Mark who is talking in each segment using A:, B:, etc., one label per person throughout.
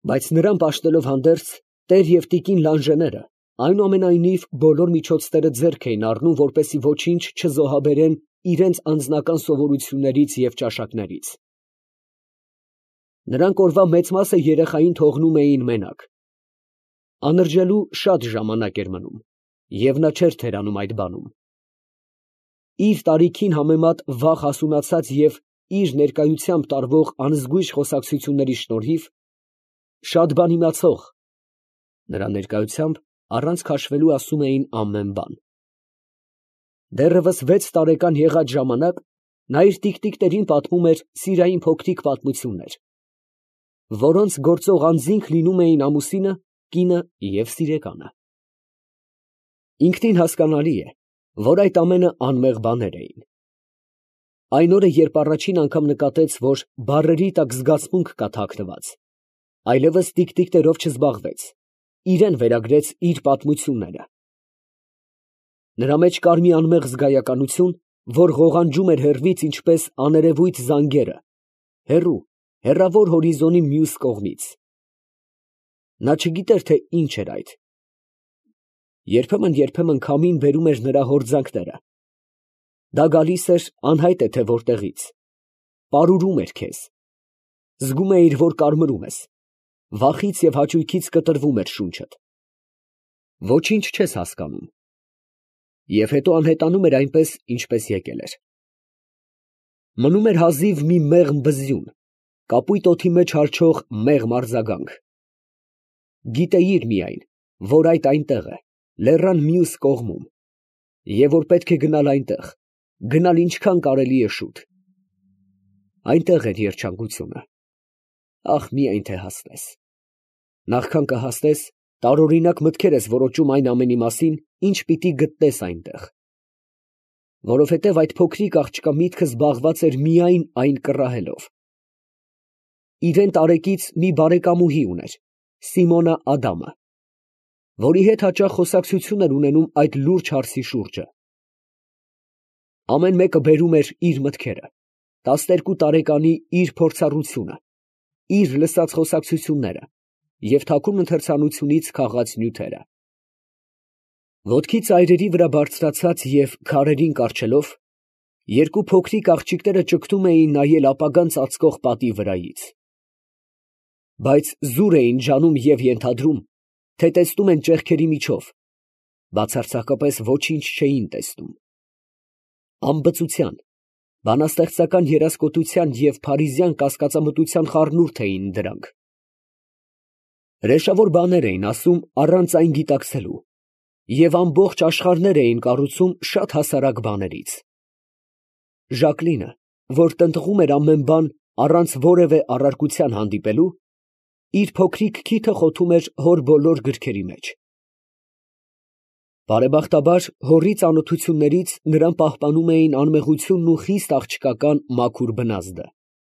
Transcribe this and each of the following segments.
A: Բայց նրան պաշտելով հանդերձ, տեր և տիկին Լանժեները այնուամենայնիվ բոլոր միջոցները ձեռք էին առնում, որպեսզի ոչինչ չզոհաբերեն իրենց անձնական սովորություններից և ճաշակներից։ Նրանք օրվա մեծ մասը երեխային թողնում էին մենակ։ Անրջելու շատ ժամանակ էր մնում, և նա չէր թերանում այդ բանում։ Իր տարիքին համեմատ վաղ հասունացած և իր ներկայությամբ տարվող անզգույշ խոսակցությունների շնորհիվ շատ բան իմացող, նրա ներկայությամբ առանց քաշվելու ասում էին ամեն բան։ Դեռևս 6 տարեկան եղած ժամանակ նա իր տիկնիկներին պատմում էր սիրային փոքրիկ պատմություններ, որոնց գործող անձինք լինում էին ամուսինը, կինը և սիրեկանը։ Ինքնին հասկանալի է, որ այդ ամենը անմեղ բաներ էին։ Այն օրը, երբ առաջին անգամ նկատեց, որ բառերի տակ զգացմունք կա թաքնված, այլևս տիկնիկներով չզբաղվեց, իրան վերագրեց իր պատմությունները։ Նրա մեջ կար մի անմեղ զգայականություն, որ ղողանջում էր հեռվից, ինչպես աներևույթ զանգերը, հեռու, հեռավոր հորիզոնի մյուս կողմից։ Նա չգիտեր, թե ինչ էր այդ։ Երբեմն քամին բերում էր նրա հորձանքները։ Դա գալիս էր անհայտ է թե որտեղից, պարուրում էր քեզ։ Զգում էիր, որ կարմրում ես, վախից և հաճույքից կտրվում էր շունչդ։ Ոչինչ չես հասկանում։ Եվ հետո անհետանում էր այնպես, ինչպես եկել էր։ Մնում էր հազիվ մի մեղմ բզյուն, կապույտ օդի մեջ հառչող մեղմ արձագանք։ Գիտեիր միայն, որ այդ այնտեղ է, լեռան մյուս կողմում, և որ պետք է գնալ այնտեղ, գնալ ինչքան կարելի է շուտ։ Այնտեղ էր երջանկությունը։ Ախ, միայն թե հասնես։ Նախքան կհասնես, տարօրինակ մտքեր ես որոճում այն ամենի մասին, ինչ պիտի գտնես այնտեղ։ Որովհետև այդ փոքրիկ աղջկա միտքը զբաղված էր միայն այն կռահելով։ Իրան տարեկից մի բարեկամուհի ուներ, Սիմոնա Ադամը, որի հետ հաճախ խոսակցություն էր ունենում այդ լուրջ հարցի շուրջը։ Ամեն մեկը բերում էր իր մտքերը, 12 տարեկանի իր փորձառությունը, իր լսած խոսակցությունները և թաքուն ընթերցանությունից քաղած նյութերը։ Ոտքի ծայրերի վրա բարձրացած և քարերին կառչելով, երկու փոքրիկ աղջիկները ճգտում էին նայել ապագան ծածկող պատի վրայից։ Բայց զուր էին ջանում և ենթադրում, թե տեսնում են ճեղքերի միջով, բացարձակապես ոչինչ չէին տեսնում։ Անբծության, բանաստեղծական երասկոտության և փարիզյան կասկածամտության խառնուրդ էին դրանք։ Հրեշավոր բաներ էին ասում առանց այն գիտակցելու, և ամբողջ աշխարհներ էին կառուցում շատ հասարակ բաներից։ Ժակլինը, որ տնտղում էր ամեն բան առանց որևէ առարկության հանդիպելու, իր փոքրիկ քիթը խոթում էր հոր բոլոր գրքերի մեջ։ Բարեբախտաբար, հորի ծանոթություններից նրան պահպանում էին անմեղությունն ու խիստ աղջկական մաքուր բնազդը։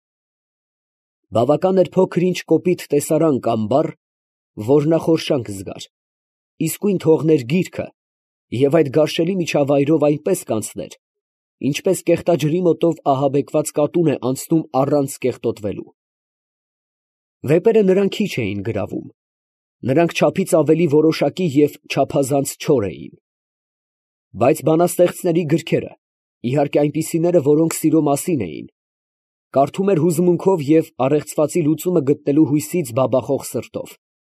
A: Բավական էր փոքր-ինչ կոպիտ տեսարան կամ բառ, որ նա խորշանք զգար, իսկույն թողներ գիրքը և այդ գարշելի միջավայրով այնպես կանցներ, ինչպես կեղտաջրի մոտով ահաբեկված կատուն է անցնում առանց կեղտոտվելու։ Վեպերը նրան քիչ էին գրավում, նրանք չափից ավելի որոշակի և չափազանց չոր էին։ Բայց բանաստեղծների գրքերը, իհարկե այնպիսիները, որոնք սիրո մասին էին, կարդում էր հուզմունքով և առեղծվածի լուծումը գտնելու հույսից բաբախող սրտով։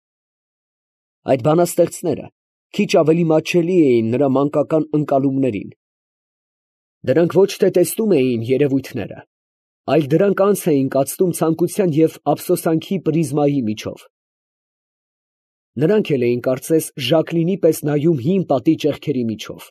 A: Այդ բանաստեղծները քիչ ավելի մատչելի էին նրա մանկական ընկալումներին։ Դրանք ոչ թե տեսնում էին երևույթները, այլ դրանք անց էին կացնում ցանկության և ափսոսանքի պրիզմայի միջով։ Նրանք էլ էին կարծես Ժակլինի պես նայում հին պատի ճեղքերի միջով։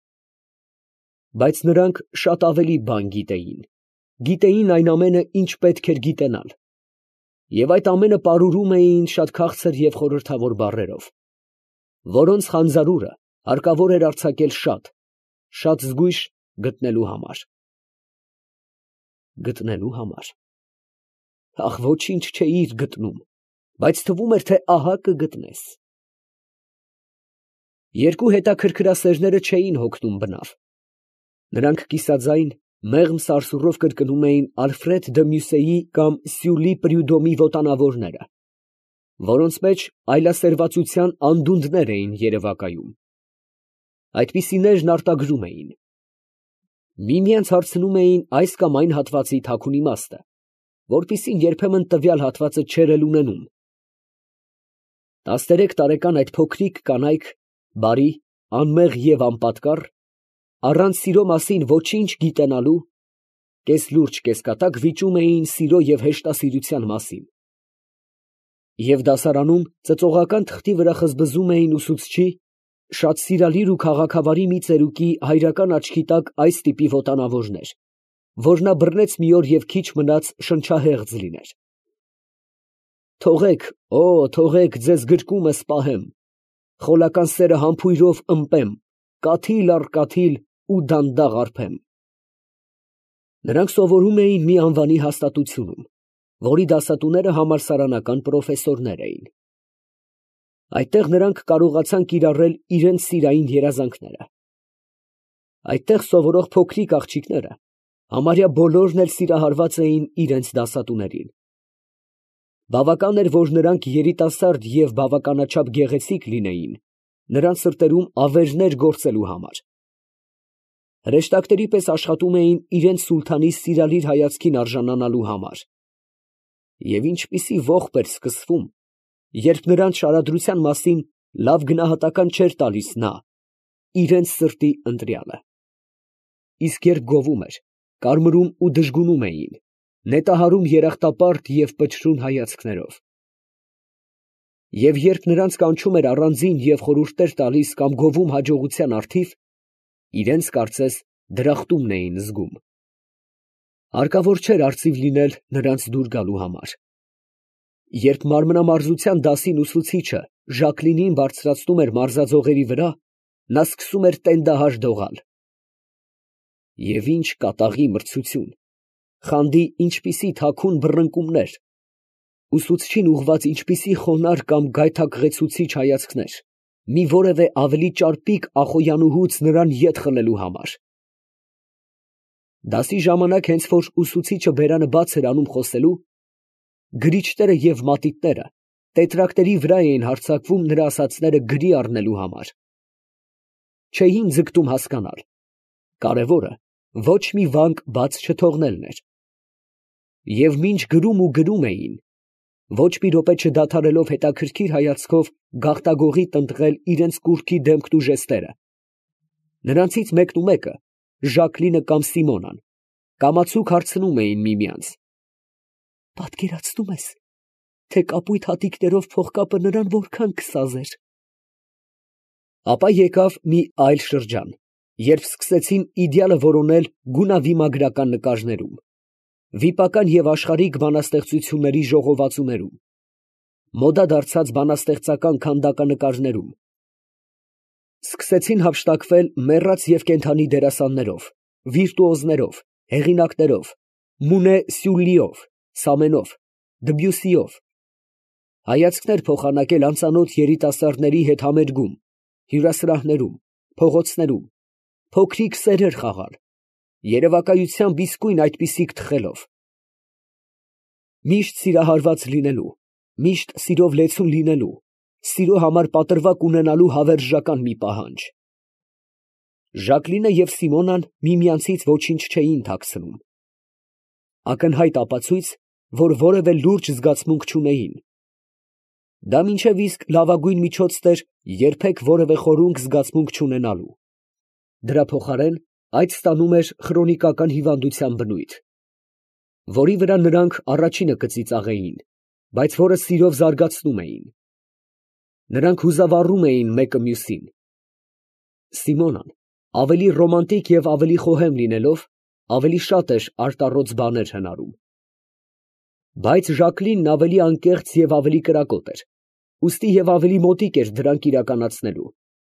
A: Բայց նրանք շատ ավելի բան գիտեին այն ամենը, ինչ պետք էր գիտենալ, և այդ ամենը պարուրում էին շատ քաղցր և խորհրդավոր բառերով, որոնց խանձարուրը հարկավոր էր արձակել շատ զգույշ գտնելու համար։ Գտնելու համար։ Ախ, ոչինչ չէիր գտնում, բայց թվում էր, թե ահա կգտնես։ Երկու հետաքրքրասերները չէին հոգնում բնավ։ Նրանք կիսաձայն, մեղմ սարսուռով կրկնում էին Ալֆրեդ դը Մյուսեի կամ Սյուլի Պրյուդոմի ոտանավորները, որոնց մեջ այլասերվածության անդունդներ էին երևակայում։ Այդպիսիներն արտագրում էին։ Միմյանց հարցնում էին այս կամ այն հատվածի թաքուն իմաստը, որպեսզի երբեմն տվյալ հատվածը չէր էլ ունենում։ 13 տարեկան այդ փոքրիկ կանայք, բարի, անմեղ և անպատկառ, առանց սիրո մասին ոչինչ գիտենալու, կես լուրջ, կես կատակ վիճում էին սիրո և հեշտասիրության մասին։ Եվ դասարանում ծծողական թղթի վրա խզբզում էին ուսուցչի, շատ սիրալիր ու քաղաքավարի մի ծերուկի հայրական աչքի տակ այս տիպի ոտանավորներ, որ նա բռնեց մի օր և քիչ մնաց շնչահեղձ լիներ. Թողեք, թողեք ձեզ գրկումս պահեմ, խոլական սերը համբույրով ըմպեմ, կաթիլ առ կաթիլ ու դանդաղ արբեմ։ Նրանք սովորում էին մի անվանի հաստատությունում, որի դասատուները համալսարանական պրոֆեսորներ էին։ Այդտեղ նրանք կարողացան կիրառել իրենց սիրային երազանքները։ Այդտեղ սովորող փոքրիկ աղջիկները համարյա բոլորն էլ սիրահարված էին իրենց դասատուներին։ Բավական էր, որ նրանք երիտասարդ և բավականաչափ գեղեցիկ լինեին, նրանց սրտերում ավերներ գործելու համար։ Հրեշտակների պես աշխատում էին իրենց սուլթանի սիրալիր հայացքին արժանանալու համար։ Եվ ինչպիսի ողբ էր սկսվում, երբ նրանց շարադրության մասին լավ գնահատական չէր տալիս նա, իրենց սրտի ընտրյալը։ Իսկ երբ գովում էր, կարմրում ու դժգունում էին, նետահարում երախտապարտ և պչրուն հայացքներով։ Եվ երբ նրանց կանչում էր առանձին և խորհուրդներ տալիս կամ գովում հաջողության առթիվ, իրենց կարծես դրախտումն էին զգում։ Հարկավոր չէր արծիվ լինել նրանց դուր գալու համար։ Երբ մարմնամարզության դասին ուսուցիչը Ժակլինին բարձրացնում էր մարզաձողերի վրա, նա սկսում էր տենդահար դողալ։ Եվ ինչ կատաղի մրցություն, խանդի ինչպիսի թաքուն բռնկումներ, ուսուցչին ուղղված ինչպիսի խոնարհ կամ գայթակղեցուցիչ հայացքներ, մի որևէ ավելի ճարպիկ ախոյանուհուց նրան ետ խլելու համար։ Դասի ժամանակ հենց որ ուսուցիչը բերանը բաց էր անում խոսելու, գրիչները և մատիտները տետրակների վրա էին հարձակվում նրա ասածները գրի առնելու համար։ Չէին ձգտում հասկանալ, կարևորը ոչ մի վանք բաց չթողնելն էր։ Եվ մինչ գրում ու գրում էին, ոչ մի րոպե չդադարելով հետաքրքիր հայացքով գաղտագողի տնտղել իրենց կուռքի դեմքն ու ժեստերը, նրանցից մեկն ու մեկը, Ժակլինը կամ Սիմոնան, կամացուկ հարցնում էին միմյանց. «Պատկերացնում ես, թե կապույտ հատիկներով փողկապը նրան որքան կսազեր»։ Ապա եկավ մի այլ շրջան, երբ սկսեցին իդեալը որոնել գունավիմագրական նկարներում, վիպական և աշխարհիկ բանաստեղծությունների ժողովածուներում, մոդա դարձած բանաստեղծական քանդականկարներում։ Սկսեցին հափշտակվել մեռած և կենդանի դերասաններով, վիրտուոզներով, հեղինակներով, Մունե Սյուլլիով, Սամենով, Դբյուսիով, հայացքներ փոխանակել անծանոթ երիտասարդների հետ համերգում, հյուրասրահներում, փողոցներում, փոքրիկ սերեր խաղալ, երևակայությամբ իսկույն այդպիսիք թխելով։ Միշտ սիրահարված լինելու, միշտ սիրով լեցուն լինելու, սիրո համար պատրվակ ունենալու հավերժական մի պահանջ։ Ժակլինը և Սիմոնան միմյանցից ոչինչ չէին թաքցնում։ Ակնհայտ ապացույց, որ որևէ լուրջ զգացմունք չունեին։ Դա մինչև իսկ լավագույն միջոցն էր երբեք որևէ խորունկ զգացմունք չունենալու։ Դրա փոխարեն այդ ստանում էր խրոնիկական հիվանդության բնույթ, որի վրա նրանք առաջինը կծիծաղեին, բայց որը սիրով զարգացնում էին։ Նրանք հուզավառում էին մեկը մյուսին։ Սիմոնան, ավելի ռոմանտիկ և ավելի խոհեմ լինելով, ավելի շատ էր արտառոց բաներ հնարում։ Բայց Ժակլինն ավելի անկեղծ և ավելի կրակոտ էր, ուստի և ավելի մոտիկ էր դրանք իրականացնելու։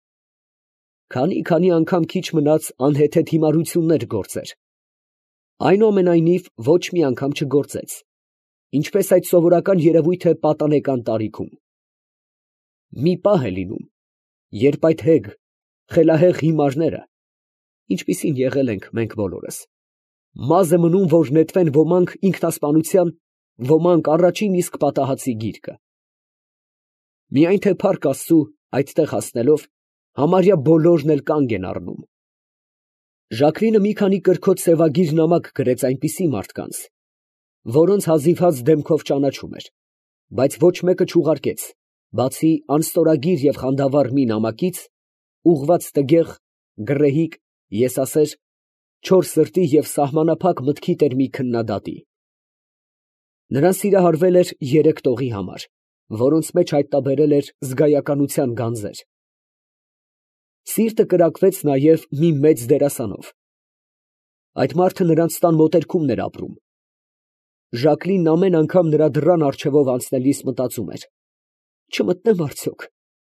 A: Քանի անգամ քիչ մնաց անհեթեթ հիմարություններ գործեր։ Այնուամենայնիվ ոչ մի անգամ չգործեց, ինչպես այդ սովորական երևույթ է պատանեկան տարիքում։ Մի պահ է լինում, երբ այդ հեգ, խելահեղ հիմարները, ինչպիսին եղել ենք մենք բոլորս, մազ է մնում, որ նետվեն ոմանք ինքնասպանության, ոմանք առաջին իսկ պատահածի գիրկը։ Միայն թե փառք Աստծու, այդտեղ հասնելով, համարյա բոլորն էլ կանգ են առնում։ Ժակլինը մի քանի կրքոտ սևագիր նամակ գրեց այնպիսի մարդկանց, որոնց հազիվհազ դեմքով ճանաչում էր, բայց ոչ մեկը չուղարկեց, բացի անստորագիր և խանդավառ մի նամակից, ուղղված տգեղ, գռեհիկ, եսասեր, չոր սրտի և սահմանափակ մտքի տեր մի քննադատի։ Նրան սիրահարվել էր 3 տողի համար, որոնց մեջ հայտնաբերել էր զգայականության գանձեր։ Սիրտը կրակվեց նաև մի մեծ դերասանով։ Այդ մարդը նրանց տան մոտերքումն էր ապրում։ Ժակլինն ամեն անգամ նրա դռան առջևով անցնելիս մտածում էր. չմտնեմ արդյոք։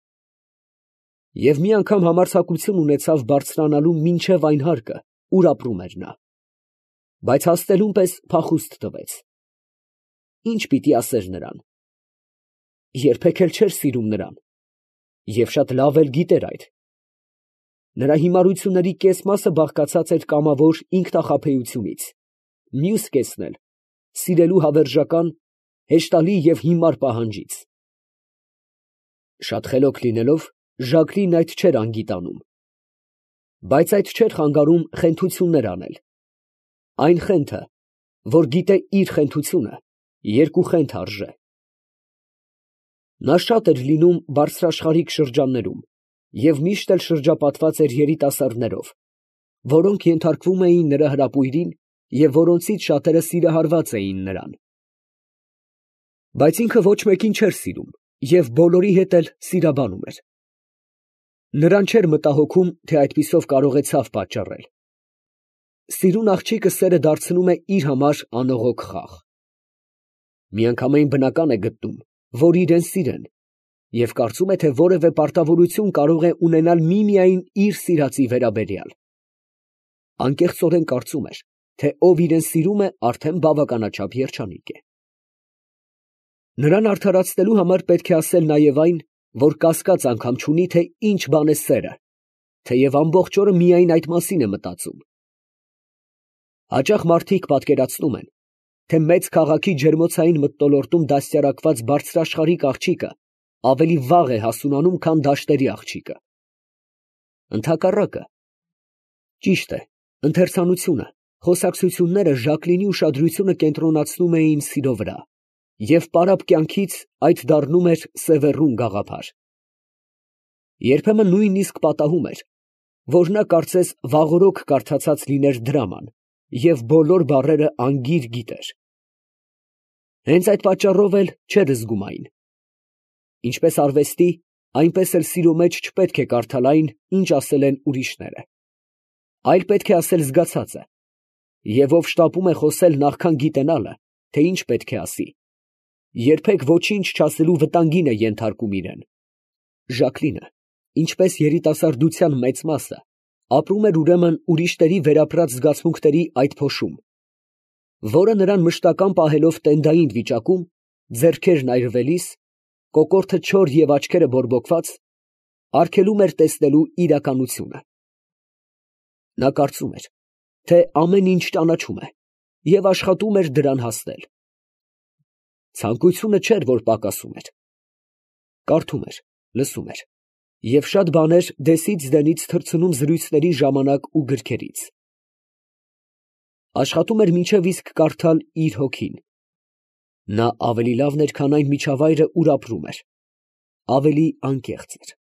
A: Եվ մի անգամ համարձակություն ունեցավ բարձրանալու մինչև այն հարկը, ուր ապրում էր նա, բայց հասնելուն պես փախուստ տվեց։ Ինչ պիտի ասեր նրան։ Երբեք էլ չէր սիրում նրան, և շատ լավ էլ գիտեր այդ։ Նրա հիմարությունների կես մասը բաղկացած էր կամավոր ինքնախաբեությունից, մյուս կեսն էլ սիրելու հավերժական, հեշտալի և հիմար պահանջից։ Շատ խելոք լինելով, Ժակլինն այդ չէր անգիտանում, բայց այդ չէր խանգարում խենթություններ անել։ Այն խենթը, որ գիտե իր խենթությունը, երկու խենթ արժե։ Նա շատ էր լինում բարձրաշխարհիկ շրջաններում և միշտ էլ շրջապատված էր երիտասարդներով, որոնք ենթարկվում էին նրա հրապույրին և որոնցից շատերը սիրահարված էին նրան։ Բայց ինքը ոչ մեկին չէր սիրում և բոլորի հետ էլ սիրաբանում էր։ Նրան չէր մտահոգում, թե այդպիսով կարող է ցավ պատճառել։ Սիրուն աղջիկը սերը դարձնում է իր համար անողոք խաղ։ Միանգամայն բնական է գտնում, որ իրեն սիրեն, և կարծում է, թե որևէ պարտավորություն կարող է ունենալ միմիայն իր սիրածի վերաբերյալ։ Անկեղծորեն կարծում էր, թե ով իրեն սիրում է, արդեն բավականաչափ երջանիկ է։ Նրան արդարացնելու համար պետք է ասել նաև այն, որ կասկած անգամ չունի, թե ինչ բան է սերը, թեև ամբողջ օրը միայն այդ մասին է մտածում։ Հաճախ մարդիկ պատկերացնում են, թե մեծ քաղաքի ջերմոցային մթնոլորտում դաստիարակված բարձրաշխարհիկ աղջիկը ավելի վաղ է հասունանում, քան դաշտերի աղջիկը։ Ընդհակառակը։ Ճիշտ է, ընթերցանությունը, խոսակցությունները Ժակլինի ուշադրությունը կենտրոնացնում էին սիրո վրա, և պարապ կյանքից այդ դառնում էր սևեռուն գաղափար։ Երբեմն նույնիսկ պատահում էր, որ նա կարծես վաղօրոք կարդացած լիներ դրաման և բոլոր բառերը անգիր գիտեր։ Հենց այդ պատճառով էլ չէր զգում այն։ Ինչպես արվեստի, այնպես էլ սիրո մեջ չպետք է կարդալ այն, ինչ ասել են ուրիշները, այլ պետք է ասել զգացածը, և ով շտապում է խոսել նախքան գիտենալը, թե ինչ պետք է ասի, երբեք ոչինչ չասելու վտանգին է ենթարկում իրեն։ Ժակլինը, ինչպես երիտասարդության մեծ մասը, ապրում էր ուրեմն ուրիշների վերապրած զգացմունքների այդ փոշում, որը նրան մշտական պահելով տենդային վիճակում, ձեռքերն այրվելիս, կոկորդը չոր և աչքերը բորբոքված, արգելում էր տեսնելու իրականությունը։ Նա կարծում էր, թե ամեն ինչ ճանաչում է և աշխատում էր դրան հասնել։ Ցանկությունը չէր, որ պակասում էր։ Կարդում էր, լսում էր և շատ բաներ դեսից դենից թռցնում զրույցների ժամանակ ու գրքերից։ Աշխատում էր մինչև իսկ կարդալ իր հոգին։ Նա ավելի լավն էր, քան այն միջավայրը, ուր ապրում էր, ավելի անկեղծ էր։